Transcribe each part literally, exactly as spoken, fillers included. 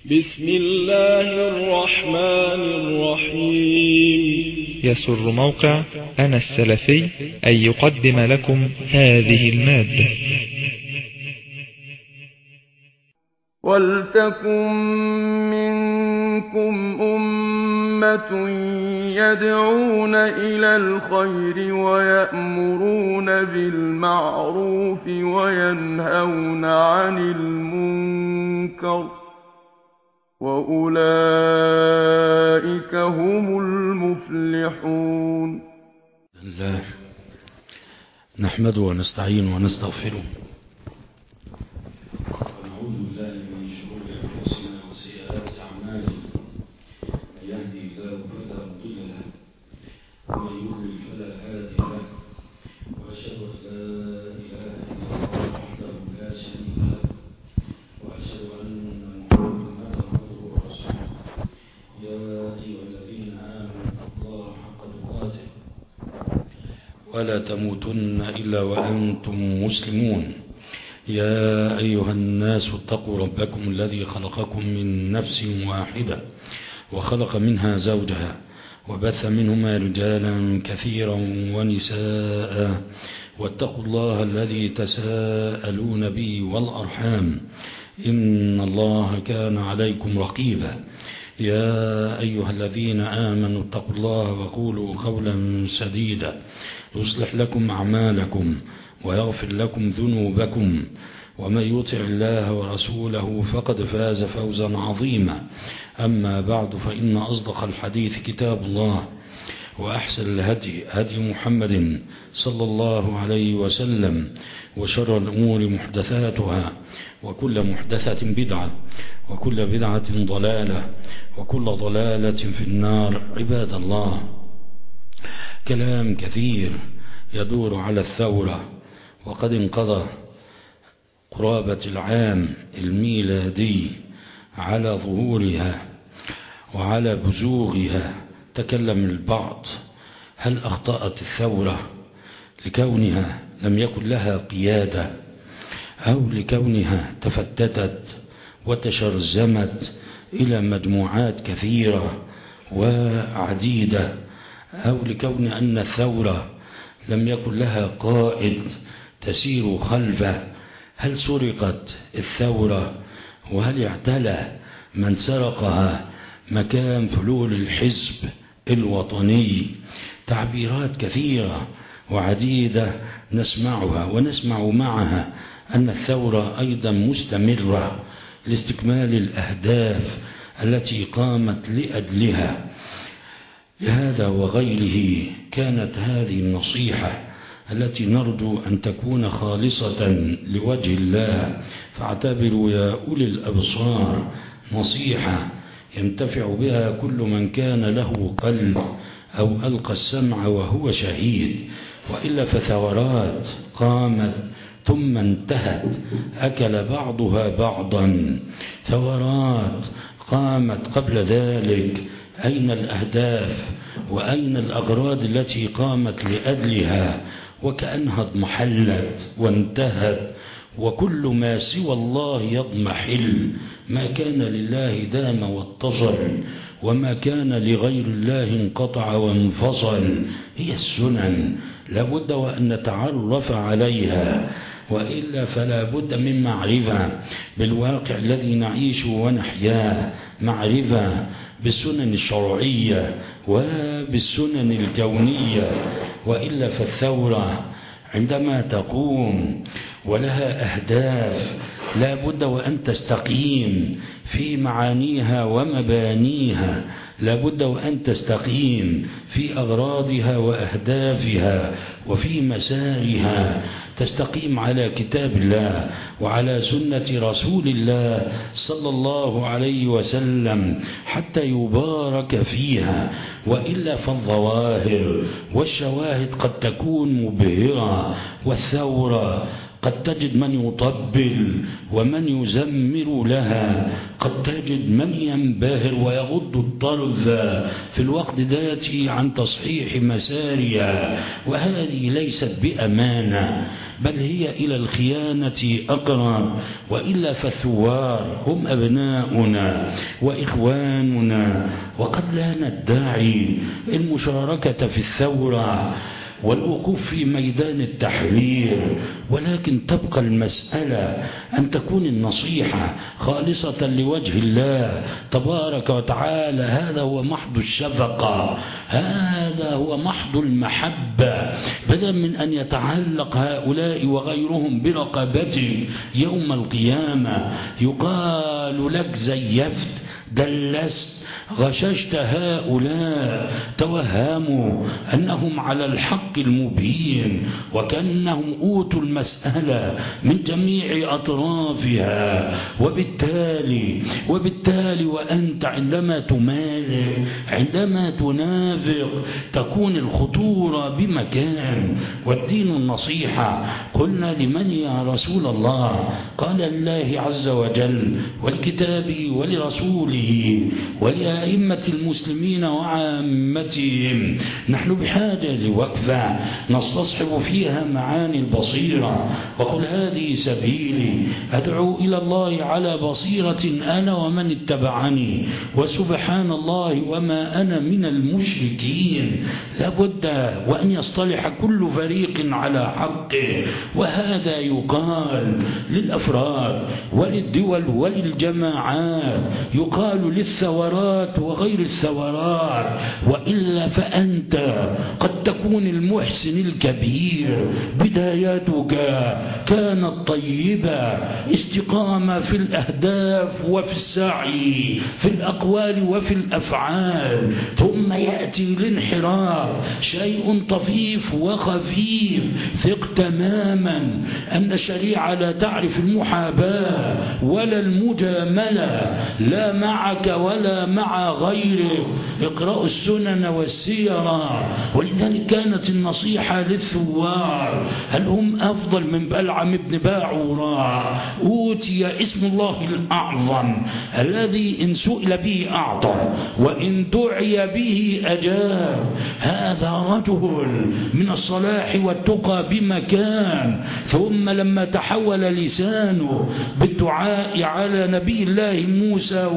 بسم الله الرحمن الرحيم. يسر موقع أنا السلفي أن يقدم لكم هذه المادة. ولتكن منكم أمة يدعون إلى الخير ويأمرون بالمعروف وينهون عن المنكر وأولئك هم المفلحون. الله نحمده ونستعين ونستغفره ونعوذ بالله من شرور أنفسنا وسيئات أعمالنا، من يهدي الله فلا مضل له ومن يضلل فلا هادي له، وأشهد أن لا إله إلا الله وحده لا شريك له، وأشهد أن محمدا عبده ورسوله. يا أيها الذين آمنوا اتقوا الله حق تقاته ولا تموتن إلا وأنتم مسلمون. يا أيها الناس اتقوا ربكم الذي خلقكم من نفس واحدة وخلق منها زوجها وبث منهما رجالا كثيرا ونساء، واتقوا الله الذي تساءلون به والأرحام إن الله كان عليكم رقيبا. يا أيها الذين آمنوا اتقوا الله وقولوا قولا سديدا يصلح لكم أعمالكم ويغفر لكم ذنوبكم، ومن يطع الله ورسوله فقد فاز فوزا عظيما. أما بعد، فإن أصدق الحديث كتاب الله، وأحسن الهدي هدي محمد صلى الله عليه وسلم، وشر الأمور محدثاتها، وكل محدثة بدعة، وكل بدعة ضلالة، وكل ضلالة في النار. عباد الله، كلام كثير يدور على الثورة، وقد انقضى قرابة العام الميلادي على ظهورها وعلى بزوغها. تكلم البعض: هل أخطأت الثورة لكونها لم يكن لها قيادة، أو لكونها تفتتت وتشرذمت إلى مجموعات كثيرة وعديدة، أو لكون أن الثورة لم يكن لها قائد تسير خلفه؟ هل سرقت الثورة، وهل اعتلى من سرقها مكان فلول الحزب الوطني؟ تعبيرات كثيرة وعديدة نسمعها، ونسمع معها أن الثورة أيضا مستمرة لاستكمال الأهداف التي قامت لأجلها. لهذا وغيره كانت هذه النصيحة التي نرجو أن تكون خالصة لوجه الله، فاعتبروا يا أولي الأبصار نصيحة ينتفع بها كل من كان له قلب أو ألقى السمع وهو شهيد. وإلا فثورات قامت ثم انتهت أكل بعضها بعضا، ثورات قامت قبل ذلك، أين الأهداف وأين الأغراض التي قامت لأجلها؟ وكأنها اضمحلت وانتهت، وكل ما سوى الله يضمحل. ما كان لله دام واتصل، وما كان لغير الله انقطع وانفصل. هي السنن لابد وأن نتعرف عليها، وإلا فلا بد من معرفة بالواقع الذي نعيشه ونحياه، معرفة بالسنن الشرعية وبالسنن الكونية. وإلا فالثورة عندما تقوم ولها أهداف لا بد وأن تستقيم في معانيها ومبانيها، لا بد وأن تستقيم في أغراضها وأهدافها وفي مسارها، تستقيم على كتاب الله وعلى سنة رسول الله صلى الله عليه وسلم حتى يبارك فيها. وإلا فالظواهر والشواهد قد تكون مبهرة، والثورة قد تجد من يطبل ومن يزمر لها، قد تجد من ينبهر ويغض الطرف في الوقت ذاته عن تصحيح مسارها، وهذه ليست بأمانة بل هي إلى الخيانة أقرب، وإلا فالثوار هم أبناؤنا وإخواننا، وقد لا ندعي المشاركة في الثورة والوقوف في ميدان التحرير، ولكن تبقى المسألة أن تكون النصيحة خالصة لوجه الله تبارك وتعالى. هذا هو محض الشفقة، هذا هو محض المحبة، بدلا من أن يتعلق هؤلاء وغيرهم برقبتك يوم القيامة يقال لك زيفت دلست غششت هؤلاء، توهموا أنهم على الحق المبين وكأنهم أوتوا المسألة من جميع أطرافها، وبالتالي وبالتالي وأنت عندما تمالك عندما تنافق تكون الخطورة بمكان، والدين النصيحة. قلنا لمن يا رسول الله؟ قال الله عز وجل ولكتابه ولرسوله ولأئمة المسلمين وعامتهم. نحن بحاجة لوقفة نستصحب فيها معاني البصيرة، وقل هذه سبيلي أدعو إلى الله على بصيرة أنا ومن اتبعني وسبحان الله وما أنا من المشركين. لابد وأن يصطلح كل فريق على حقه، وهذا يقال للأفراد وللدول وللجماعات، يقال للثورات وغير الثورات، وإلا فأنت قد تكون المحسن الكبير بداياتك كانت طيبة، استقامة في الأهداف وفي السعي في الأقوال وفي الأفعال، ثم يأتي الانحراف شيء طفيف وخفيف. ثق تماما أن الشريعة لا تعرف المحاباة ولا المجاملة، لا معك ولا مع غيرك. اقرأوا السنن والسيرة. ولذلك كانت النصيحة للثوار: هل هم أفضل من بلعم بن باعورة أوتي اسم الله الأعظم الذي إن سئل به أعطى وإن دعي به أجاب؟ هذا رجل من الصلاح والتقى بمكان، ثم لما تحول لسانه بالدعاء على نبي الله موسى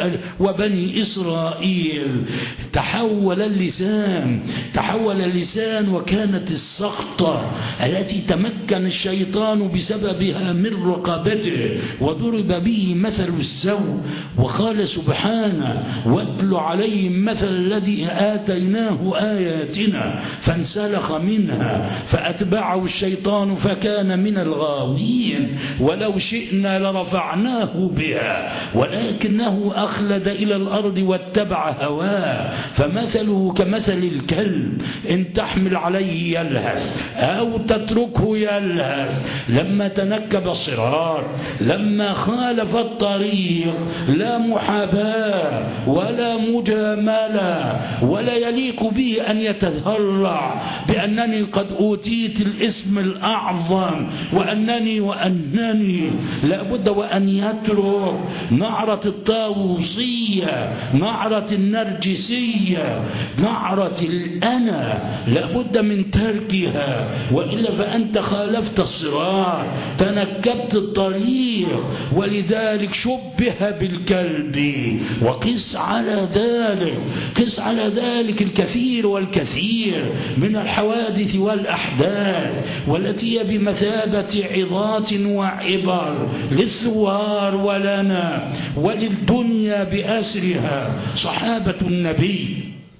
وبني إسرائيل تحول اللسان تحول اللسان وكانت السخطة التي تمكن الشيطان بسببها من رقبته وضرب به مثل السوء. وقال سبحانه: واتل عليهم مثل الذي آتيناه آياتنا فانسلخ منها فأتبعه الشيطان فكان من الغاوين، ولو شئنا لرفعناه بها ولكنه أخلد إلى الأرض واتبع هواه، فمثله كمثل الكلب إن تحمل عليه يلهث أو تتركه يلهث. لما تنكب الصراط، لما خالف الطريق، لا محاباة ولا مجاملة، ولا يليق به أن يتذرع بأنني قد أوتيت الاسم الأعظم وأنني وأنني. لابد وأن يترك نعرة الطاووسية، نعرة النرجسية، نعرة الأنا، لابد من تركها، وإلا فأنت خالفت الصراط، تنكبت الطريق. ولذلك شبه بالكلب. وقس على ذلك قس على ذلك الكثير والكثير من الحوادث والأحداث والتي هي بمثابة عظات وعبر للثوار ولنا وللدنيا بأسرها. صحابة النبي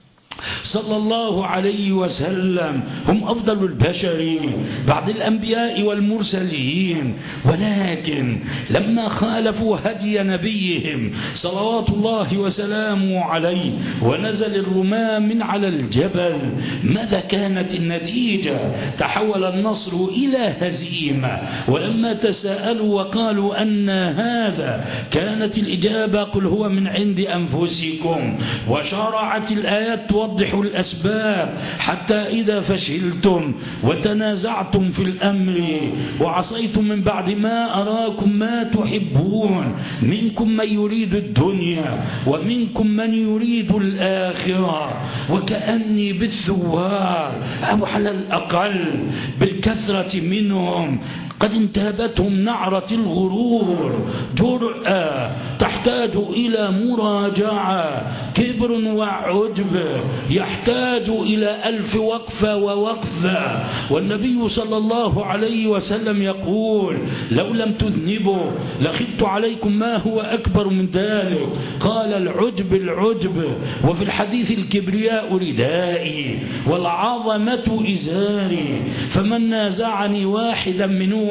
صلى الله عليه وسلم هم أفضل البشر بعد الأنبياء والمرسلين، ولكن لما خالفوا هدي نبيهم صلوات الله وسلامه عليه ونزل الرمام من على الجبل، ماذا كانت النتيجة؟ تحول النصر إلى هزيمة. ولما تساءلوا وقالوا أن هذا، كانت الإجابة: قل هو من عند أنفسكم. وشرعت الآيات توضح وأصلحوا الأسباب حتى إذا فشلتم وتنازعتم في الأمر وعصيتم من بعد ما أراكم ما تحبون منكم من يريد الدنيا ومنكم من يريد الآخرة وكأني بالثوار أو على الأقل بالكثرة منهم قد انتابتهم نعرة الغرور، جرأة تحتاج إلى مراجعة، كبر وعجب يحتاج إلى ألف وقفة ووقفة. والنبي صلى الله عليه وسلم يقول لو لم تذنبوا لخفت عليكم ما هو أكبر من ذلك. قال العجب العجب، وفي الحديث الكبرياء ردائي والعظمة إزاري، فمن نازعني واحدا منهما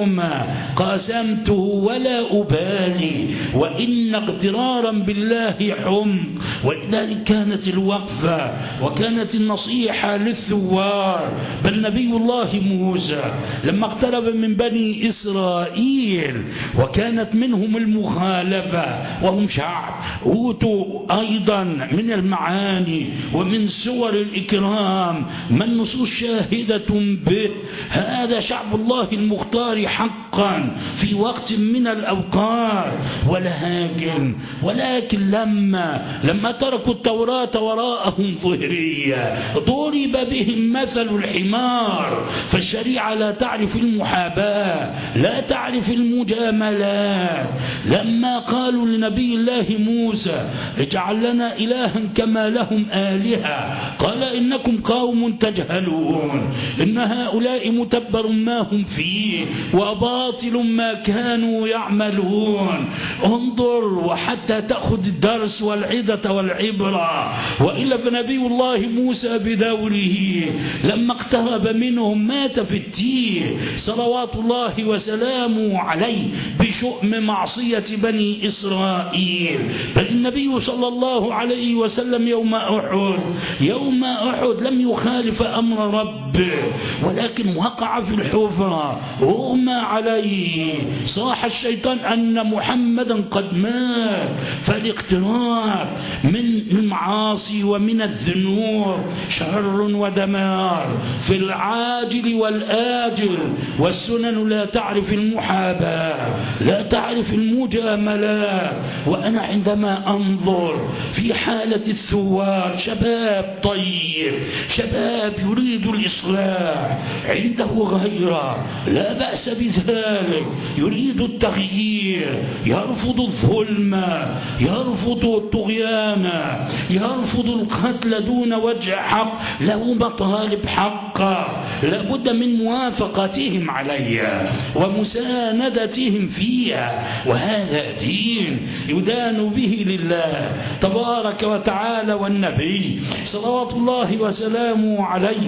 قاسمته ولا أبالي، وإن اغترارا بالله حمق. ولذلك كانت الوقفة وكانت النصيحة للثوار. بل نبي الله موسى لما اقترب من بني إسرائيل وكانت منهم المخالفة وهم شعب أوتوا أيضا من المعاني ومن صور الإكرام ما النصوص شاهدة به، هذا شعب الله المختار حقا في وقت من الأوقات. ولكن ولكن لما لما تركوا التوراة وراءهم ظهرية ضرب بهم مثل الحمار. فالشريعة لا تعرف المحاباة، لا تعرف المجاملات. لما قالوا لنبي الله موسى اجعل لنا إلها كما لهم آلهة، قال إنكم قوم تجهلون، إن هؤلاء متبر ما هم فيه وباطل ما كانوا يعملون. انظر وحتى تأخذ الدرس والعظة والعبرة. وإلا فنبي الله موسى بدوره لما اقترب منهم مات في التيه صلوات الله وسلامه عليه بشؤم معصية بني إسرائيل. بل النبي صلى الله عليه وسلم يوم أحد يوم أحد لم يخالف أمر ربه، ولكن وقع في الحفرة أغمى عليه. صاح الشيطان أن محمدا قد مات. فالاقتراب من المعاصي ومن الذنوب شر ودمار في العاجل والآجل. والسنن لا تعرف المحاباة، لا تعرف المجاملات. وأنا عندما أنظر في حالة الثوار شباب طيب، شباب يريد الإصلاح، عنده غيرة لا بأس بذلك، يريد التغيير، يرفض الظلم، يرفض الطغيان، يرفض القتل دون وجه حق، له مطالب حقه لابد من موافقتهم عليها ومساندتهم فيها. وهذا دين يدان به لله تبارك وتعالى. والنبي صلوات الله وسلامه عليه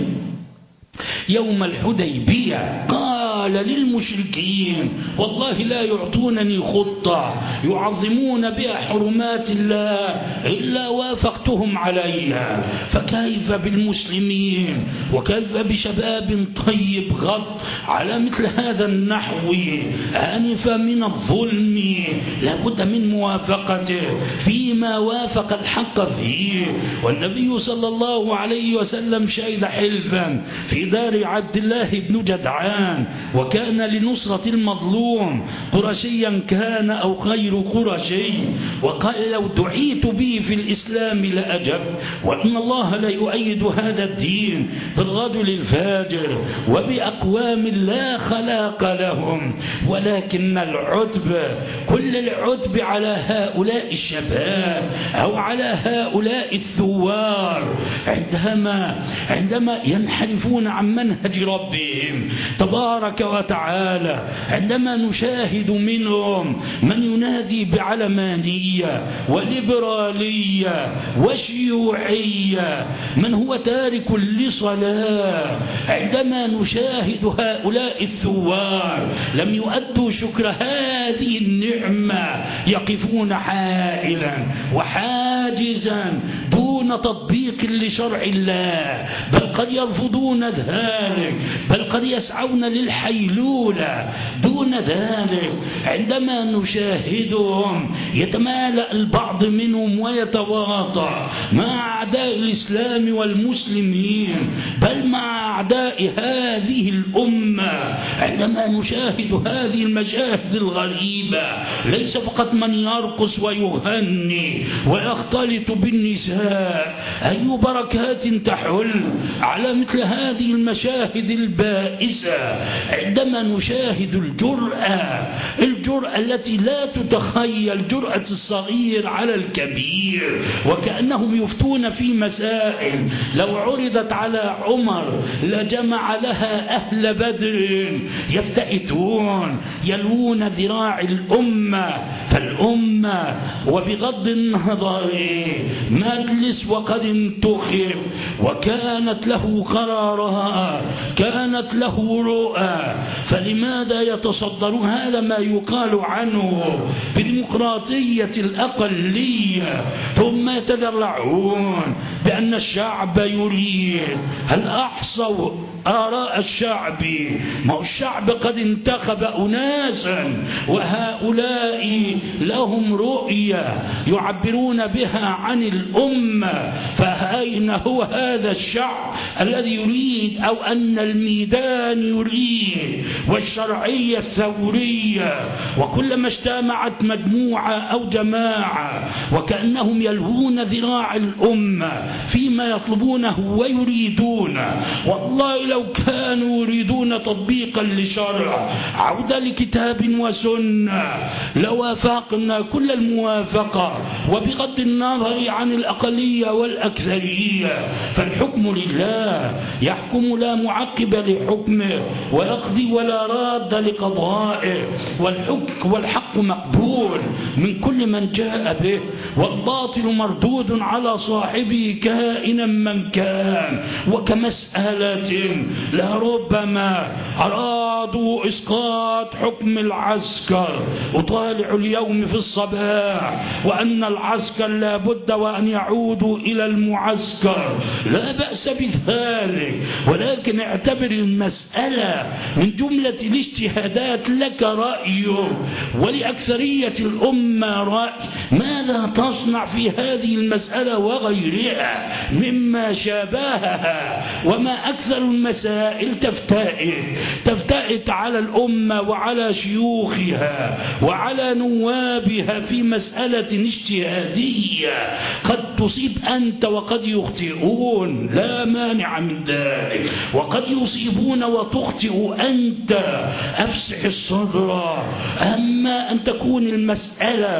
يوم الحديبية قال للمشركين والله لا يعطونني خطة يعظمون بها حرمات الله إلا وافقتهم عليها. فكيف بالمسلمين وكيف بشباب طيب غض على مثل هذا النحو آنفا من الظلم؟ لابد من موافقته فيما وافق الحق فيه. والنبي صلى الله عليه وسلم شهد حلفا في دار عبد الله بن جدعان، وكان لنصرة المظلوم قرشيا كان أو غير قرشي، وقال لو دعيت به في الإسلام لأجب، وإن الله لا يؤيد هذا الدين بالرجل الفاجر وبأقوام لا خلاق لهم. ولكن العتب كل العتب على هؤلاء الشباب أو على هؤلاء الثوار عندما عندما ينحرفون عن منهج ربهم تبارك وتعالى، عندما نشاهد منهم من ينادي بعلمانية وليبرالية وشيوعية، من هو تارك لصلاة، عندما نشاهد هؤلاء الثوار لم يؤدوا شكر هذه النعمة، يقفون حائلا وحاجزا دون دون تطبيق لشرع الله، بل قد يرفضون ذلك، بل قد يسعون للحيلولة دون ذلك. عندما نشاهدهم يتمالأ البعض منهم ويتواطأ مع أعداء الإسلام والمسلمين، بل مع أعداء هذه الأمة. عندما نشاهد هذه المشاهد الغريبة، ليس فقط من يرقص ويغني ويختلط بالنساء، أي بركات تحل على مثل هذه المشاهد البائسة. عندما نشاهد الجرأة الجرأة التي لا تتخيل، جرأة الصغير على الكبير، وكأنهم يفتون في مسائل لو عرضت على عمر لجمع لها أهل بدر يفتئتون يلوون ذراع الأمة. فالأمة وبغض النظر مجلس وقد انتخب وكانت له قرارات، كانت له رؤى، فلماذا يتصدرون؟ هذا ما يقال عنه بديمقراطية الأقلية، ثم يتذرعون بأن الشعب يريد. هل أحصوا آراء الشعب؟ ما هو الشعب قد انتخب أناسا، وهؤلاء لهم رؤية يعبرون بها عن الأمة. فأين هو هذا الشعب الذي يريد، أو أن الميدان يريد، والشرعية الثورية؟ وكلما اجتمعت مجموعة أو جماعة وكأنهم يلهون ذراع الأمة فيما يطلبونه ويريدونه. والله لو كانوا يريدون تطبيقا لشرع، عودة لكتاب وسنة، لوافقنا كل الموافقة، وبغض النظر عن الأقلية والأكثرية. فالحكم لله، يحكم لا معقب لحكمه، ويقضي ولا راد لقضائه، والحكم والحق مقبول من كل من جاء به، والباطل مردود على صاحبه كائنا من كان. وكمسألة لربما أرادوا إسقاط حكم العسكر، أطالع اليوم في الصباح وأن العسكر لا بد وأن يعودوا إلى المعسكر، لا بأس بذلك، ولكن اعتبر المسألة من جملة الاجتهادات. لك رأي ولأكثرية الأمة رأي، ماذا تصنع في هذه المسألة وغيرها مما شابهها؟ وما أكثر المسائل تفتئت تفتئت على الأمة وعلى شيوخها وعلى نوابها في مسألة اجتهادية، قد تصيب أنت وقد يخطئون، لا مانع من ذلك، وقد يصيبون وتخطئ أنت، أفسح الصدر. أما أن تكون المسألة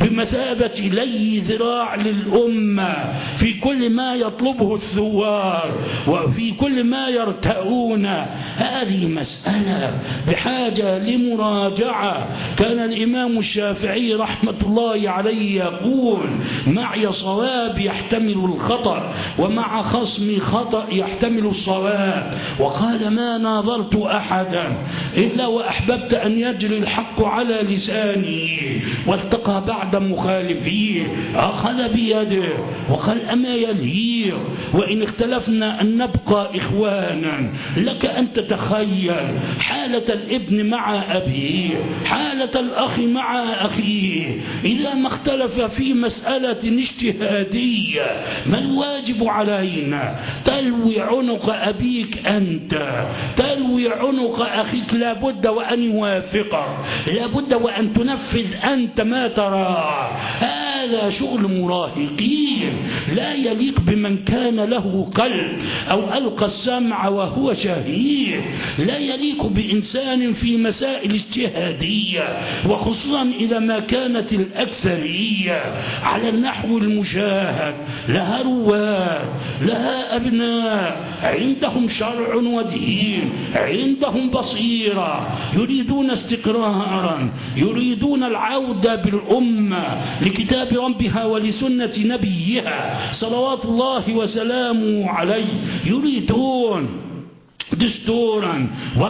بمثابة لي ذراع للأمة في كل ما يطلبه الثوار وفي كل ما يرتؤون، هذه مسألة بحاجة لمراجعة. كان الإمام الشافعي رحمة الله عليه يقول: معي صواب يحتمل الخطأ، ومع خصمي خطأ يحتمل الصواب. وقال: ما ناظرت أحدا إلا وأحببت أن يجري الحق على لساني، والتقى بعد مخالفيه أخذ بيده وقال: أما يليق وإن اختلفنا أن نبقى إخوانا؟ لك أن تتخيل حالة الابن مع أبيه، حالة الأخ مع أخيه، إذا ما اختلف في مسألة اجتهادية، ما الواجب علينا؟ تلوي عنق أبيك أنت، تلوي عنق أخيك، لابد وأن يوافقك، لابد وأن تنفذ أنت ما ترى. هذا شغل مراهقين، لا يليق بمن كان له قلب أو ألقى السمع وهو شهيد، لا يليق بإنسان في مسائل اجتهادية، وخصوصا إذا ما كانت الأكثرية على النحو المشاهد، لها رواد، لها أبناء، عندهم شرع ودين، عندهم بصيرة، يريدون استقرارا، يريدون العودة بالأمة لكتاب ربها ولسنة نبيها صلوات الله وسلامه عليه، يريدون دستورا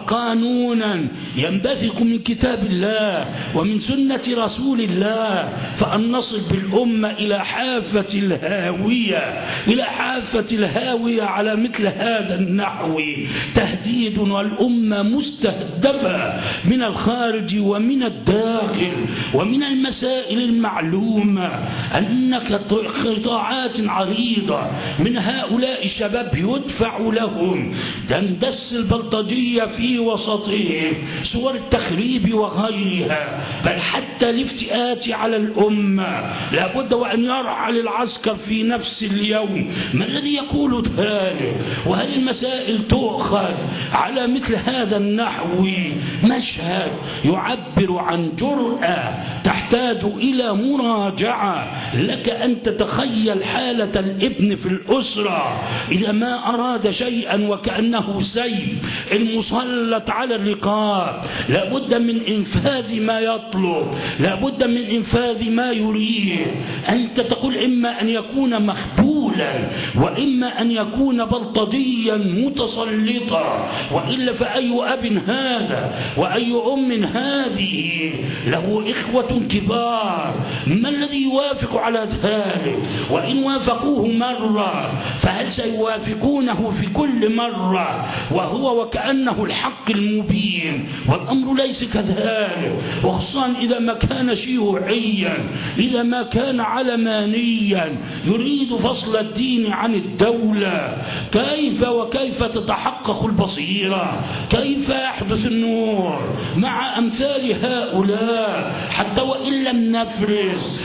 وقانونا ينبثق من كتاب الله ومن سنة رسول الله، فأن نصل بالأمة إلى حافة الهاوية إلى حافة الهاوية على مثل هذا النحو تهديد، والأمة مستهدفة من الخارج ومن الداخل. ومن المسائل المعلومة أن قطاعات عريضة من هؤلاء الشباب يدفع لهم دندس البلطجية في وسطهم، صور التخريب وغيرها، بل حتى الافتئات على الأمة. لابد وأن يرحل العسكر في نفس اليوم. ما الذي يقول ذلك؟ وهل المسائل تؤخذ على مثل هذا النحو؟ مشهد يعبر عن جرأة تحتاج إلى مراجعة. لك أن تتخيل حالة الابن في الأسرة إذا ما أراد شيئا وكأنه سيف المسلط على الرقاب، لابد من إنفاذ ما يطلب، لابد من إنفاذ ما يريد. أنت تقول إما أن يكون مخبولا وإما أن يكون بلطجيا متسلطا، وإلا فأي أب هذا وأي أم هذه له إخوة كبار. ما الذي يوافق على ذلك؟ وإن وافقوه مرة فهل سيوافقونه في كل مرة وهو وكأنه الحق المبين؟ والأمر ليس كذلك، وخصوصا إذا ما كان شيوعيا، إذا ما كان علمانيا يريد فصل الدين عن الدولة. كيف وكيف تتحقق البصيرة؟ كيف يحدث النور مع أمثال هؤلاء؟ حتى وإن لم نفرز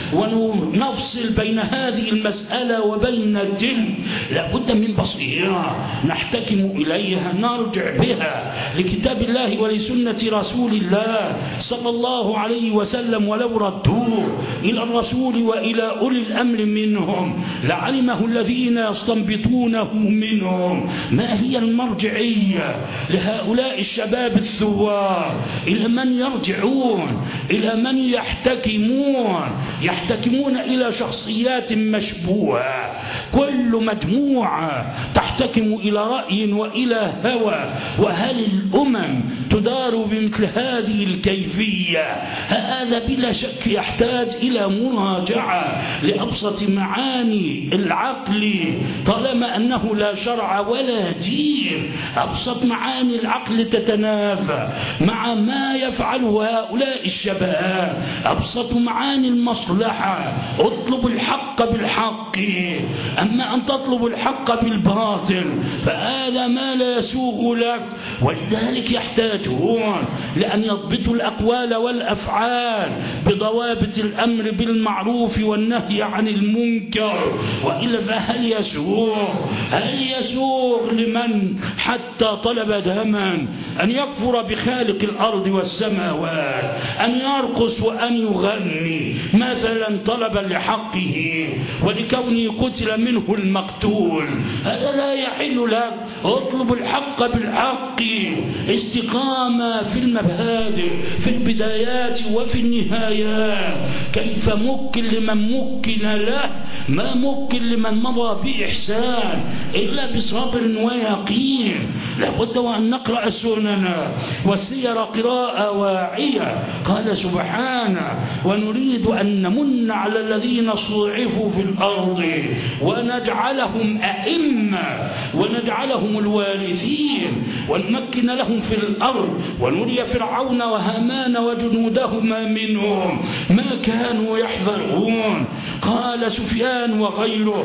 ونفصل بين هذه المسألة وبين تلك، لابد من بصيرة نحتكم إليها، نرجع بها لكتاب الله ولسنة رسول الله صلى الله عليه وسلم. ولو ردوه إلى الرسول وإلى أولي الأمر منهم لعلمه الذين يستنبطونه منهم. ما هي المرجعية لهؤلاء الشباب الثوار؟ إلى من يرجعون؟ إلى من يحتكمون؟ يحتكمون إلى شخصيات مشبوهة، كل مجموعة تحتكم إلى رأي وإلى هوى. وهل الأمم تدار بمثل هذه الكيفية؟ هذا بلا شك يحتاج إلى مراجعة لأبسط معاني العقل، طالما أنه لا شرع ولا دين. أبسط معاني العقل تتنافى مع ما يفعله هؤلاء الشباب. أبسط معاني المصلحة، اطلب الحق بالحق، أما أن تطلب الحق بالباطل فهذا ما لا يسوغ لك. ولذلك يحتاجون لأن يضبطوا الأقوال والأفعال بضوابط الأمر بالمعروف والنهي عن المنكر، وإلا فهل يسوغ هل يسوغ لمن حتى طلب دما أن يكفر بخالق الأرض والسماوات، أن يرقص وأن يغني مثلا طلبا لحقه ولكونه قتل منه المقتول؟ هذا لا يحل لك. اطلب الحق بالحق، استقامة في المبادئ في البدايات وفي النهايات. كيف ممكن لمن ممكن له ما ممكن لمن مضى بإحسان إلا بصبر ويقين؟ لابد وأن نقرأ السنن والسير قراءة واعية. قال سبحانه: ونريد أن نمن على الذين صعفوا في الأرض ونجعلهم أئمة ونجعلهم الوارثين ونمكن لهم في الأرض ونري فرعون وهامان وجنودهما منهم ما كانوا يحذرون. قال سفيان وغيره: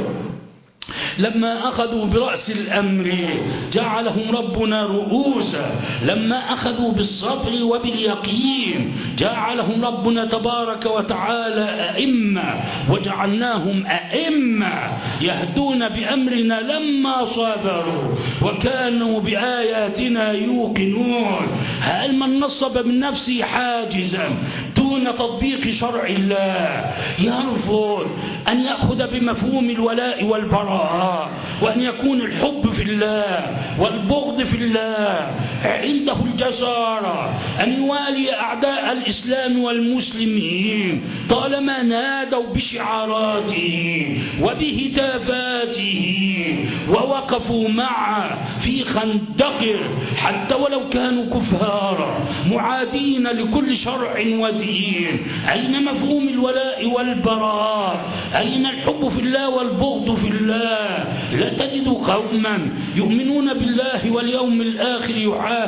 لما أخذوا برأس الأمر جعلهم ربنا رؤوسا، لما أخذوا بالصبر وباليقين جعلهم ربنا تبارك وتعالى أئمة، وجعلناهم أئمة يهدون بأمرنا لما صبروا وكانوا بآياتنا يوقنون. هل من نصب من نفسه حاجزا دون تطبيق شرع الله يرفض أن يأخذ بمفهوم الولاء والبراء، وأن يكون الحب في الله والبغض في الله، عنده الجسارة أن يوالي أعداء الإسلام والمسلمين طالما نادوا بشعاراته وبهتافاته ووقفوا معه في خندق حتى ولو كانوا كفارا معادين لكل شرع ودين. أين مفهوم الولاء والبراء؟ أين الحب في الله والبغض في الله؟ لا تجد قوما يؤمنون بالله واليوم الآخر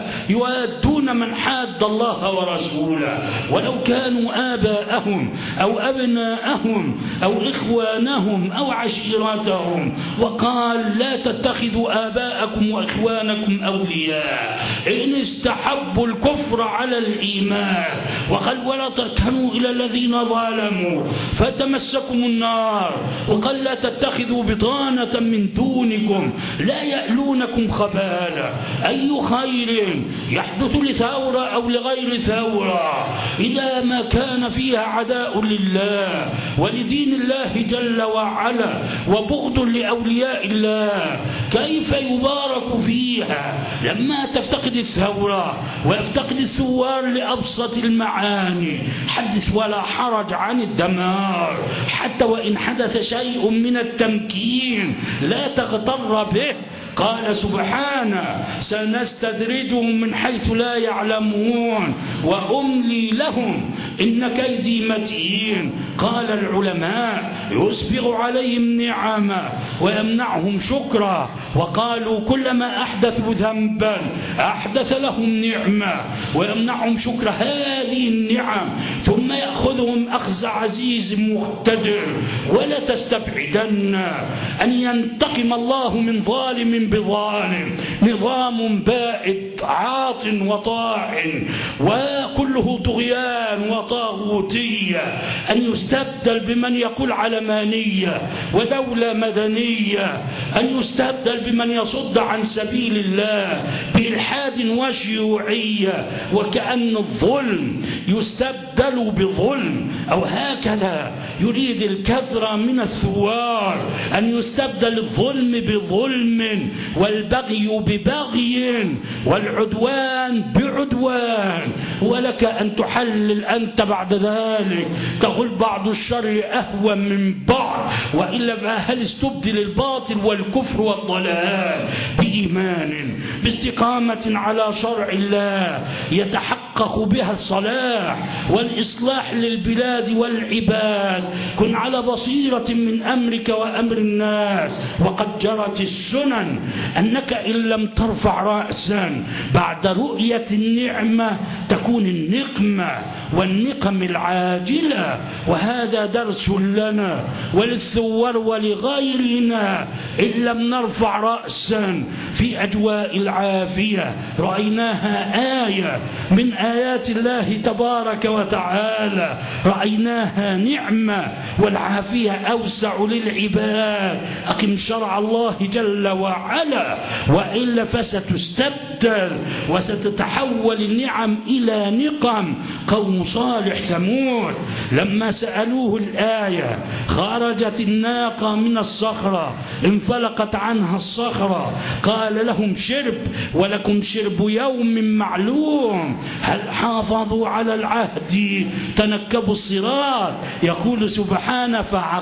يوادون من حاد الله ورسوله ولو كانوا آباءهم أو أبناءهم أو إخوانهم أو عشيرتهم. وقال لا تتخذوا آباءكم وإخوانكم أولياء إن استحبوا الكفر على الإيمان. وقال ولا تركنوا إلى الذين ظلموا فتمسكم النار. وقال لا تتخذوا بطانة من دونكم لا يألونكم خبالا. أي خير يحدث لثورة أو لغير ثورة إذا ما كان فيها عداء لله ولدين الله جل وعلا وبغض لأولياء الله كيف يبارك فيها لما تفتقد الثورة ويفتقد الثوار لأبسط المعاني؟ حدث ولا حرج عن الدمار حتى وإن حدث شيء من التمكين لا تغتر به. قال سبحانه سنستدرجهم من حيث لا يعلمون وأملي لهم إن كيدي متين. قال العلماء يسبغ عليهم نعما ويمنعهم شكرا. وقالوا كلما أحدثوا ذنبا أحدث لهم نعمة ويمنعهم شكر هذه النعم ثم يأخذهم أخذ عزيز مقتدر. ولا تستبعدن أن ينتقم الله من ظالم بظالم. نظام بائد عاط وطاع وكله طغيان وطاغوتية أن يستبدل بمن يقول علمانية ودولة مدنية، أن يستبدل بمن يصد عن سبيل الله بإلحاد وشيوعية، وكأن الظلم يستبدل بظلم، أو هكذا يريد الكثرة من الثوار أن يستبدل الظلم بظلم والبغي ببغي والعدوان بعدوان. ولك أن تحلل أنت بعد ذلك تقول بعض الشر أهون من بعض، وإلا فهل استبدل الباطل والكفر والضلال بإيمان باستقامة على شرع الله يتحقق بها الصلاح والإصلاح للبلاد والعباد. كن على بصيرة من أمرك وأمر الناس. وقد جرت السنن أنك إن لم ترفع رأسا بعد رؤية النعمة تكون النقمة والنقم العاجلة. وهذا درس لنا وللثوار ولغيرنا إن لم نرفع رأسا في أجواء العافية. رأيناها آية من آيات الله تبارك وتعالى، رأيناها نعمة، والعافية أوسع للعباد. أقم شرع الله جل وعلا وإلا فستستبدل وستتحول النعم إلى نقم. قوم صالح ثمود لما سألوه الآية خرجت الناقة من الصخرة انفلقت عنها الصخرة قال لهم شرب ولكم شرب يوم معلوم هل حافظوا على العهد تنكبوا الصراط. يقول سبحانه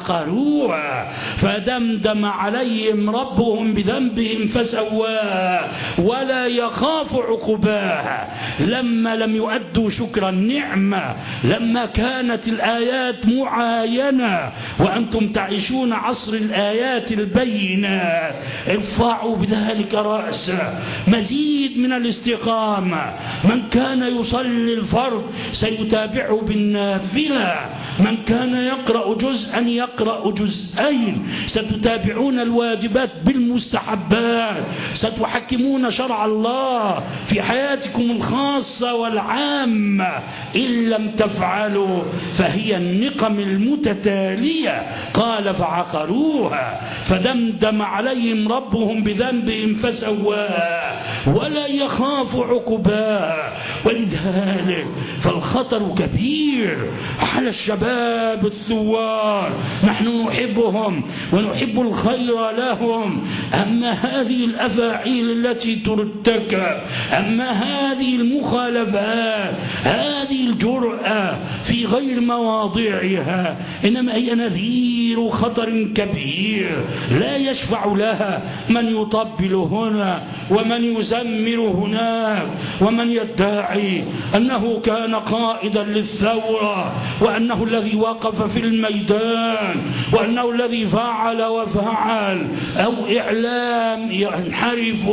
فعقروها فدمدم عليهم ربهم بذنبهم فسواها ولا يخاف عقباها. لما لم يؤدوا شكر النعمة، لما كانت الآيات معاينة وأنتم تعيشون عصر الآيات البينات، ارفعوا بذلك رأسا. مزيد من الاستقامة. من كان يصلي الفرض سيتابعه بالنافلة، من كان يقرأ جزءا يقرأ جزئين. ستتابعون الواجبات بالمستحبات، ستحكمون شرع الله في حياتكم الخاصة والعامة. إن لم تفعلوا فهي النقم المتتالية. قال فعقروها فدمدم عليهم ربهم بذنبهم فسواها ولا يخاف عقباها. ولذلك فالخطر كبير على الشباب شباب الثوار، نحن نحبهم ونحب الخير لهم. أما هذه الأفاعيل التي ترتكب، أما هذه المخالفات، هذه الجرأة في غير مواضعها، إنما هي نذير خطر كبير لا يشفع لها من يطبل هنا ومن يزمر هناك ومن يدعي أنه كان قائدا للثورة وأنه الذي وقف في الميدان وأنه الذي فعل وفعل، أو إعلام ينحرف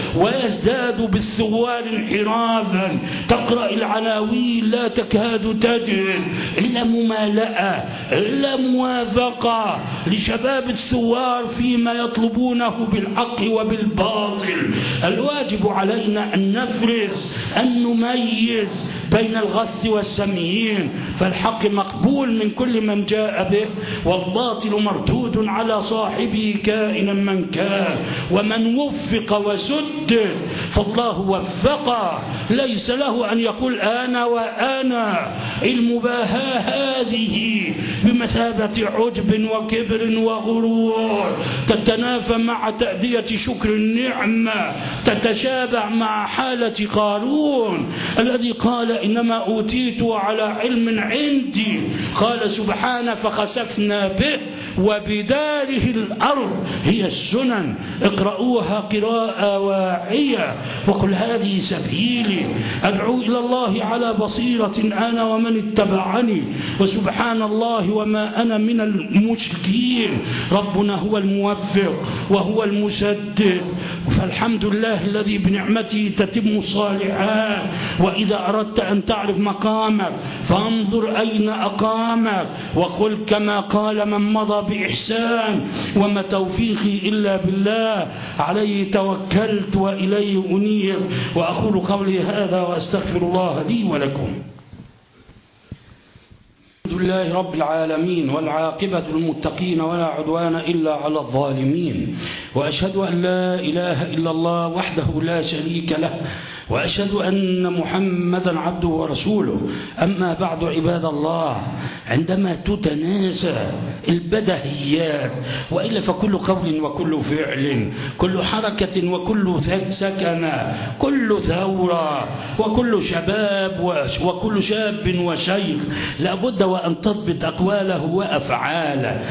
ويزداد بالثوار انحرافا. تقرأ العناوين لا تكاد تجد إلا ممالأة إلا موافقة لشباب الثوار فيما يطلبونه بالحق وبالباطل. الواجب علينا أن نفرز، أن نميز بين الغث والسمين، فالحق مقبول من كل من جاء به، والباطل مردود على صاحبه كائنا من كان. ومن وفق وسدد فالله وفقه، ليس له أن يقول أنا وأنا. المباهاة هذه بمثابة عجب وكبر وغرور، تتنافى مع تأدية شكر النعمة، تتشابه مع حالة قارون الذي قال إنما أوتيت على علم عندي، قال سبحانه فخسفنا به وبداره الأرض. هي السنن، اقرأوها قراءة واعية. وقل هذه سبيلي أدعو إلى الله على بصيرة أنا ومن اتبعني، وسبحان الله وما أنا من المشركين. ربنا هو الموفق وهو المسدد، فالحمد لله الذي بنعمته تتم الصالحات. وإذا أردت أن تعرف مقامك فانظر أين أقامك، وقل كما قال من مضى بإحسان وما توفيقي إلا بالله، عليه توكلت وإليه أنيب. وأقول قولي هذا وأستغفر الله لي ولكم. الحمد لله رب العالمين، والعاقبة للمتقين ولا عدوان إلا على الظالمين، وأشهد أن لا إله إلا الله وحده لا شريك له، وأشهد أن محمدا عبده ورسوله. أما بعد عباد الله، عندما تتناسى البدهيات، وإلا فكل قول وكل فعل، كل حركة وكل سكنة، كل ثورة وكل شباب وكل شاب وشيخ لابد وأن تضبط أقواله وأفعاله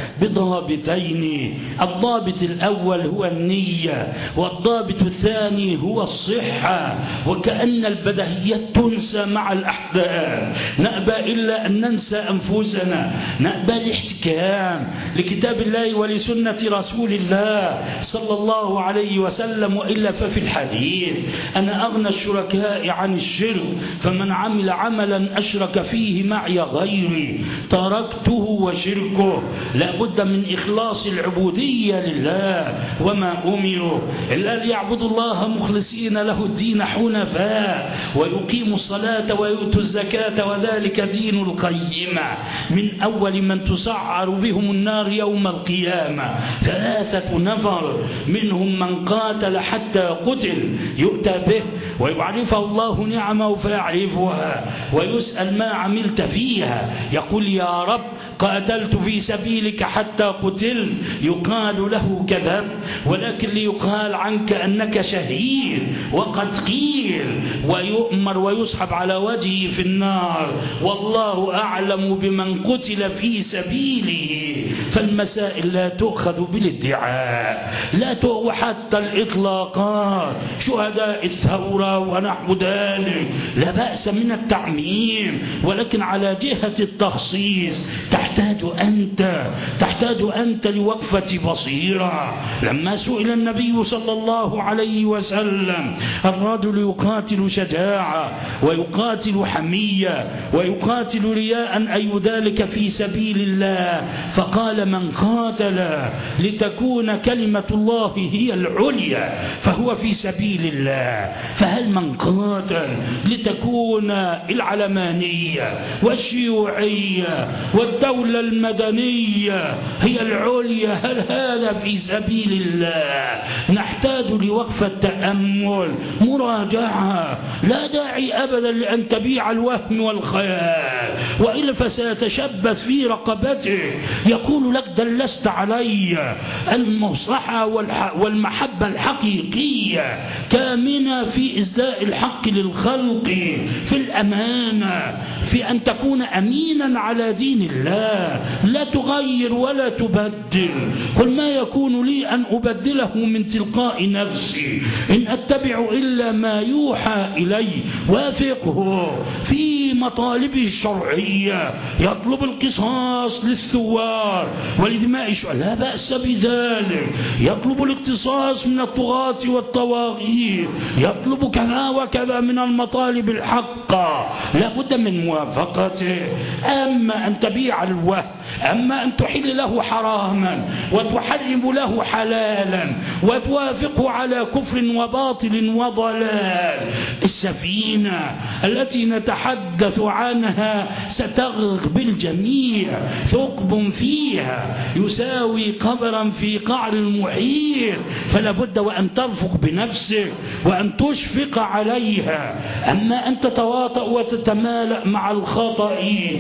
بضابطين. الضابط الأول هو النية، والضابط الثاني هو الصحة. وكأن البدهيات تنسى مع الأحداث، نأبى إلا أن ننسى أنفسنا، نأبى الاحتكام لكتاب الله ولسنة رسول الله صلى الله عليه وسلم. وإلا ففي الحديث أنا أغنى الشركاء عن الشرك، فمن عمل عملا أشرك فيه معي غيري تركته وشركه. لا بد من إخلاص العبودية لله، وما أمروا إلا ليعبدوا الله مخلصين له الدين حنفاء ويقيموا الصلاة ويؤتوا الزكاة وذلك دين القيمة. من أول من تسعر بهم النار يوم القيامة ثلاثة نفر، منهم من قاتل حتى قتل يؤتى به ويعرفه الله نعمه فيعرفها، ويسأل ما عملت فيها يقول يا رب قاتلت في سبيلك حتى قتل، يقال له كذب، ولكن ليقال عنك أنك شهيد وقد قيل، ويؤمر ويسحب على وجهه في النار، والله أعلم بمن قتل في سبيله. فالمسائل لا تؤخذ بالادعاء، لا تؤخذ حتى الإطلاقات، شهداء الثورة ونحو ذلك لا بأس من التعميم، ولكن على جهة التخصيص تحتاج أنت تحتاج أنت لوقفة بصيرة. لما سئل النبي صلى الله عليه وسلم الرجل يقاتل شجاعة ويقاتل حمية ويقاتل رياء أي ذلك في سبيل الله، فقال من قاتل لتكون كلمة الله هي العليا فهو في سبيل الله. فهل من قاتل لتكون العلمانية والشيوعية والدولة المدنية العلية هي العليا؟ هل هذا في سبيل الله؟ نحتاج لوقفة تأمل، مراجعة. لا داعي أبدا لأن تبيع الوهم والخيال، وإلا فسيتشبث في رقبته، يقول لك دلست علي. المصلحة والمحبة الحقيقية كامنة في إسداء الحق للخلق، في الأمانة، في أن تكون أمينا على دين الله، لا تغير ولا تبدل. قل ما يكون لي أن أبدله من تلقاء نفسي، إن أتبع إلا ما يوحى إلي. وافقه في مطالبه الشرعية، يطلب القصاص للثوار ولدماء الشهداء، لا بأس بذلك. يطلب الاقتصاص من الطغاة والطواغيت، يطلب كذا وكذا من المطالب الحقة، لا بد من موافقته. أما أن تبيع الوهم، أما أن تحل له حراما وتحرم له حلالا وتوافقه على كفر وباطل وضلال، السفينة التي نتحدث عنها ستغرق بالجميع. ثقب فيها يساوي قبرا في قعر المحيط، فلا بد وأن ترفق بنفسك وأن تشفق عليها. أما أن تتواطأ وتتمالأ مع الخطأ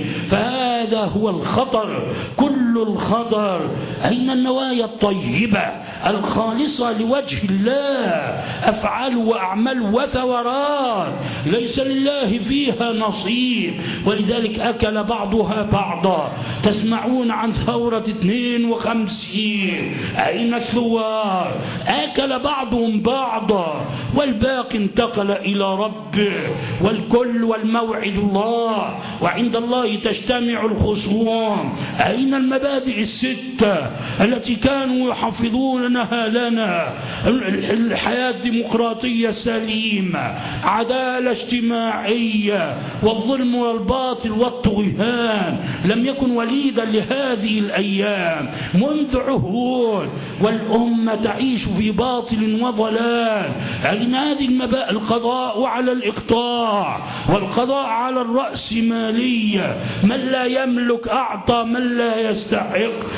فهذا هو الخطر، كل الخطر. أين النوايا الطيبة الخالصة لوجه الله؟ أفعال وأعمال وثورات ليس لله فيها نصيب، ولذلك أكل بعضها بعضا. تسمعون عن ثورة اثنين وخمسين، أين الثوار؟ أكل بعضهم بعضا، والباقي انتقل إلى ربه، والكل والموعد الله، وعند الله تجتمع الخصوم. أين المبادئ الستة التي كانوا يحفظونها لنا؟ الحياة الديمقراطية السليمة، عدالة اجتماعية، والظلم والباطل والطغيان لم يكن وليدا لهذه الأيام منذ عهود، والأمة تعيش في باطل وضلال. أين هذه المبادئ؟ القضاء على الإقطاع، والقضاء على الرأسمالية، من لا يملك أعطى من لا يستحق.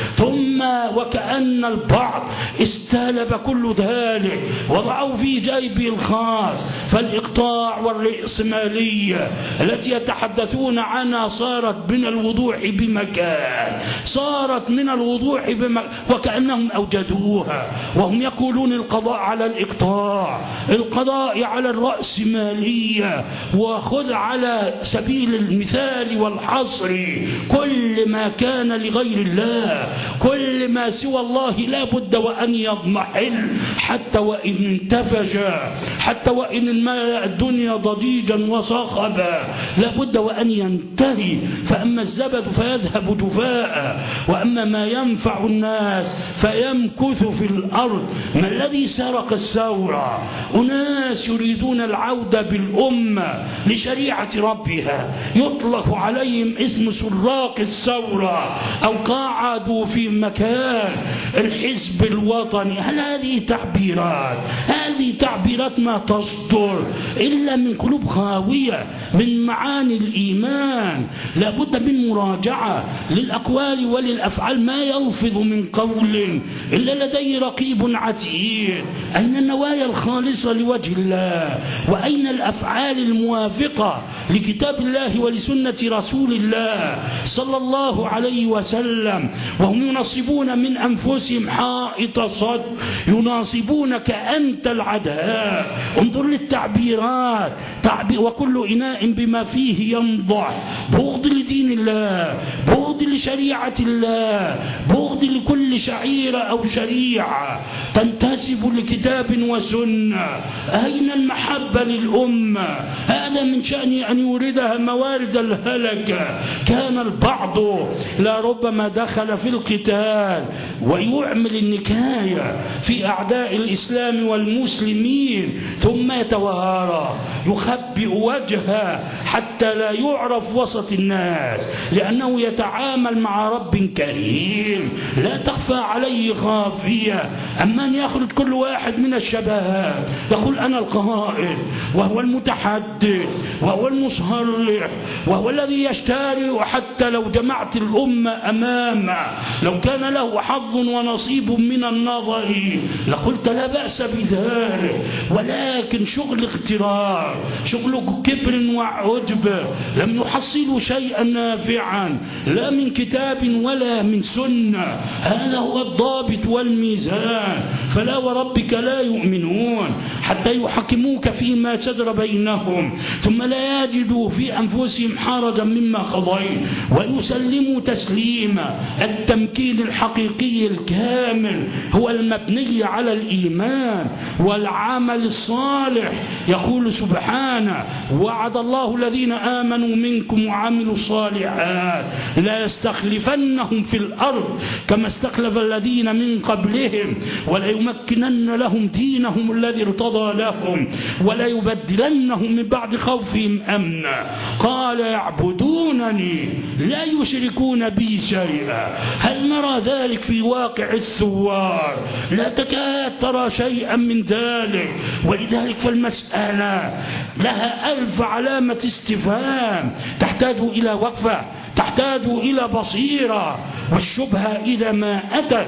ثم وكأن البعض استلب كل ذلك وضعوا في جيبه الخاص. فالإقطاع والرأسمالية التي يتحدثون عنها صارت من الوضوح بمكان، صارت من الوضوح بمكان، وكأنهم أوجدوها وهم يقولون القضاء على الإقطاع، القضاء على الرأسمالية. وخذ على سبيل المثال والحصر كل ما كان لغير الله، كل ما سوى الله لا بد وأن يضمحل، حتى وإن انتفج، حتى وإن الماء الدنيا ضجيجا وصخبا، لا بد وأن ينتهي. فأما الزبد فيذهب جفاء، وأما ما ينفع الناس فيمكث في الأرض. ما الذي سرق الثورة؟ أناس يريدون العودة بالأمة لشريعة ربها، يطلق عليهم اسم سراق الثورة، أو قاعدوا في مكان الحزب الوطني. هل هذه تعبيرات؟ هذه تعبيرات ما تصدر إلا من قلوب خاوية من معاني الإيمان. لا بد من مراجعة للأقوال وللأفعال، ما يلفظ من قول إلا لديه رقيب عتيد. أين النوايا الخالصة لوجه الله؟ وأين الأفعال الموافقة لكتاب الله ولسنة رسول الله صلى الله عليه وسلم؟ وهم ينصبون من أنفسهم حائط صد، يناصبونك أنت العداء. انظر للتعبيرات، تعبير وكل إناء بما فيه ينضح. بغض لدين الله، بغض لشريعة الله، بغض لكل شعيرة أو شريعة تنتسب لكتاب وسنة. أين المحبة للأمة؟ هذا من شأن أن يوردها موارد الهلكة. كان البعض لربما دخل في القتال ويعمل النكاية في أعداء الإسلام والمسلمين، ثم يتوارى يخبئ وجهه حتى لا يعرف وسط الناس، لأنه يتعامل يتعامل مع رب كريم لا تخفى عليه خافية. أما أن يخرج كل واحد من الشباب يقول أنا القائد وهو المتحدث وهو المصرح وهو الذي يشتري، وحتى لو جمعت الأمة أمامه لو كان له حظ ونصيب من النظر لقلت لا بأس بذلك، ولكن شغل اغترار، شغل كبر وعجب، لم يحصلوا شيئا نافعا لا من كتاب ولا من سنة. هذا هو الضابط والميزان. فلا وربك لا يؤمنون حتى يحكموك فيما شجر بينهم ثم لا يجدوا في أنفسهم حرجا مما قضيت ويسلموا تسليما. التمكين الحقيقي الكامل هو المبني على الإيمان والعمل الصالح. يقول سبحانه وعد الله الذين آمنوا منكم وعملوا الصالحات لا يستخلفنهم في الأرض كما استخلف الذين من قبلهم وليمكنن لهم دينهم الذي ارتضى لهم وليبدلنهم من بعد خوفهم أمنا. قال يعبدونني لا يشركون بي شيئا. هل نرى ذلك في واقع الثوار؟ لا تكاد ترى شيئا من ذلك. ولذلك فالمسألة لها ألف علامة استفهام تحتاج إلى وقفة، تحتاج إلى بصيرة. والشبهة إذا ما أتت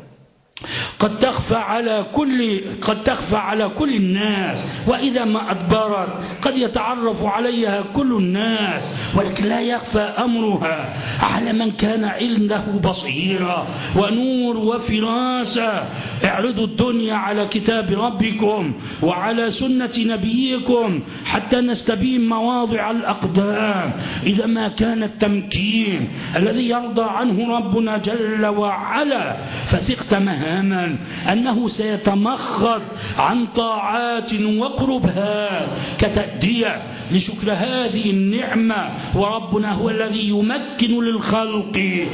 قد تخفى على كل قد تخفى على كل الناس، وإذا ما أدبرت قد يتعرف عليها كل الناس، ولكن لا يخفى أمرها على من كان عنده بصيرة ونور وفراسة. اعرضوا الدنيا على كتاب ربكم وعلى سنة نبيكم حتى نستبين مواضع الأقدام. إذا ما كان التمكين الذي يرضى عنه ربنا جل وعلا فثق تماما أنه سيتمخض عن طاعات وقربها كتأدية لشكر هذه النعمة. وربنا هو الذي يمكن للخلق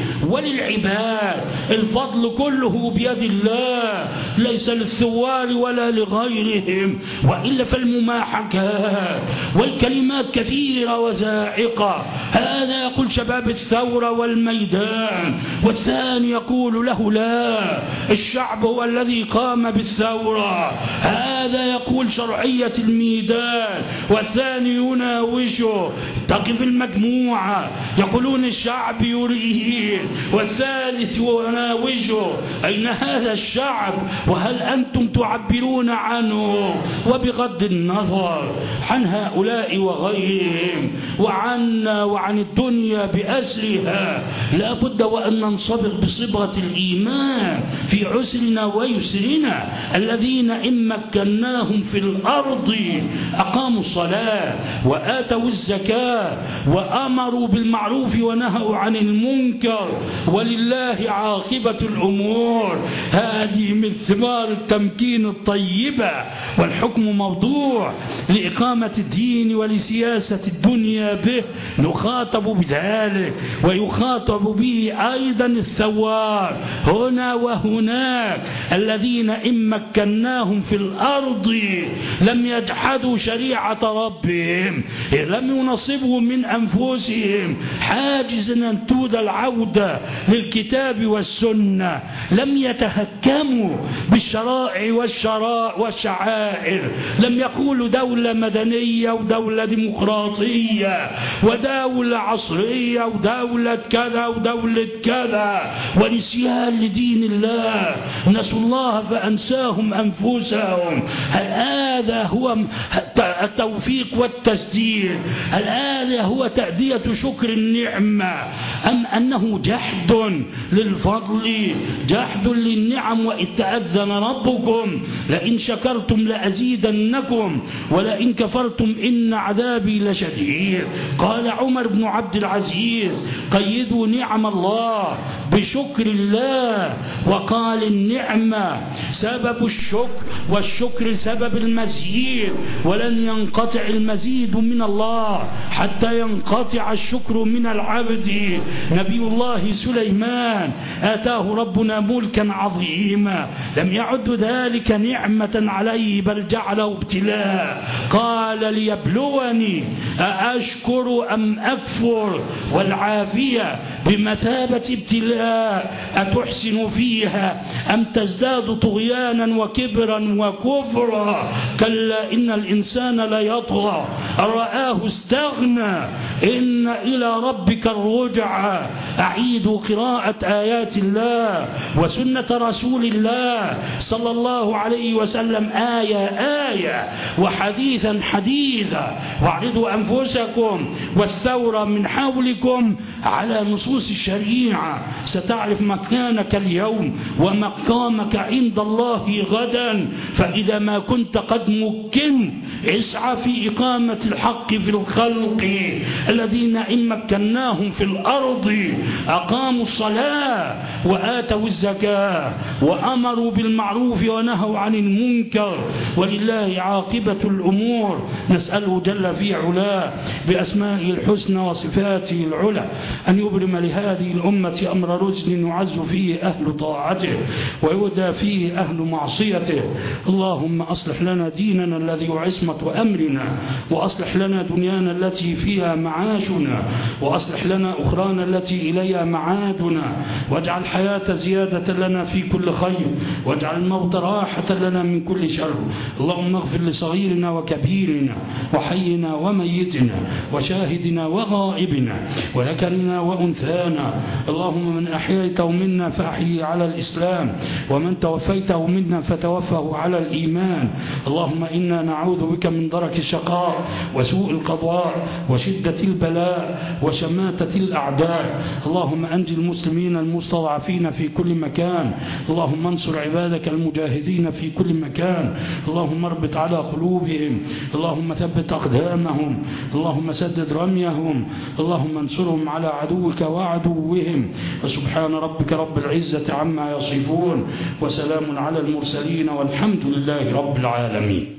وللعباد. الفضل كله بيد الله ليس للثوار ولا لغيرهم، وإلا فالمماحكات والكلمات كثيرة وزائقة. هذا يقول شباب الثورة والميدان، والثاني يقول له لا الشعب هو الذي قام بالثورة. هذا يقول شرعية الميدان، والثاني يناوشه. تقف المجموعة يقولون الشعب يريد، والثالث يناوشه. أين هذا الشعب وهل أنتم تعبرون عنه؟ وبغض النظر عن هؤلاء وغيرهم وعنا وعن الدنيا بأسرها لا بد وأن ننصبغ بصبغة الإيمان في عسرنا ويسرنا. الذين إن مكناهم في الأرض أقاموا الصلاة وآتوا الزكاة وأمروا بالمعروف ونهوا عن المنكر ولله عاقبة الأمور. هذه من ثمار التمكين الطيبة. والحكم موضوع لإقامة الدين ولسياسة الدنيا به نخاطب بذلك، ويخاطب به أيضا الثوار هنا وهناك. الذين إن مكناهم في الأرض لم يجحدوا شريعة ربهم، لم ينصبوا من أنفسهم حاجزا أنتود العودة للكتاب والسنة، لم يتهكموا بالشرائع والشراء والشعائر، لم يقولوا دولة مدنية ودولة ديمقراطية ودولة عصرية ودولة كذا ودولة كذا، ونسيان لدين الله. نسوا الله فأنساهم أنفسهم. هل هذا هو التوفيق والتسديد؟ هل هذا هو تأدية شكر النعمة، أم أنه جحد للفضل، جحد للنعم؟ وإذ تأذن ربكم لئن شكرتم لأزيدنكم ولئن كفرتم إن عذابي لشديد. قال عمر بن عبد العزيز قيدوا نعم الله بشكر الله. وقال النعمة سبب الشكر، والشكر سبب المزيد، ولن ينقطع المزيد من الله حتى ينقطع الشكر من العبد. نبي الله سليمان آتاه ربنا ملكا عظيما، لم يعد ذلك نعمة عليه بل جعله ابتلاء. قال ليبلوني أأشكر أم أكفر، والعافية بمثابة ابتلاء، أتحسن فيها أم تزداد طغيانا وكبرا وكفرا. كلا إن الإنسان ليطغى أن رآه استغنى إن إلى ربك الرجعى. أعيدوا قراءة آيات الله وسنة رسول الله صلى الله عليه وسلم آية آية وحديثا حديثا، واعرضوا أنفسكم والثورة من حولكم على نصوص الشريعة، ستعرف مكانك اليوم ومقامك عند الله غدا. فإذا ما كنت قد مكن اسعى في إقامة الحق في الخلق الذين إن مكناهم في الأرض أقاموا الصلاة وآتوا الزكاة وأمروا بالمعروف ونهوا عن المنكر، ولله عاقبة الأمور. نسأله جل في علاه بأسمائه الحسنى وصفاته العلى أن يبرم لهذه الأمة أمر رشد يعز فيه أهل طاعته ويودى فيه أهل معصيته. اللهم أصلح لنا ديننا الذي هو عصمة أمرنا، وأصلح لنا دنيانا التي فيها معاشنا، وأصلح لنا أخرانا التي إليها معادنا، واجعل الحياة زيادة لنا في كل خير، واجعل الموت راحة لنا من كل شر. اللهم اغفر لصغيرنا وكبيرنا وحينا وميتنا وشاهدنا وغائبنا وذكرنا وأنثانا. اللهم من أحييته منا فأحيي على الإسلام، ومن توفيته منا فتوفه على الإيمان. اللهم إنا نعوذ بك من درك الشقاء وسوء القضاء وشدة البلاء وشماتة الأعداء. اللهم أنجي المسلمين المستضعفين في كل مكان. اللهم انصر عبادك المجاهدين في كل مكان. اللهم اربط على قلوبهم، اللهم ثبت أقدامهم، اللهم سدد رميهم، اللهم انصرهم على عدوك وعدوهم. وسبحان ربك رب العزة عما يصفون، وسلام على المرسلين، والحمد لله رب العالمين.